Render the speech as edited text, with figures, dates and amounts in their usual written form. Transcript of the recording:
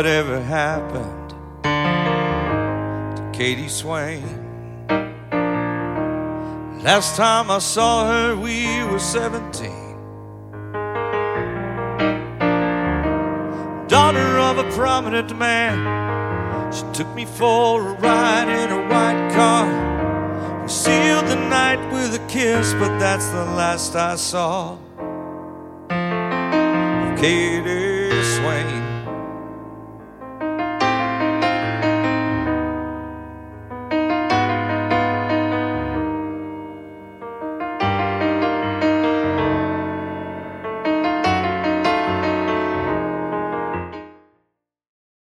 whatever happened to Katie Swain. Last time I saw her, we were 17. Daughter of a prominent man, she took me for a ride in her white car. We sealed the night with a kiss, but that's the last I saw of Katie Swain.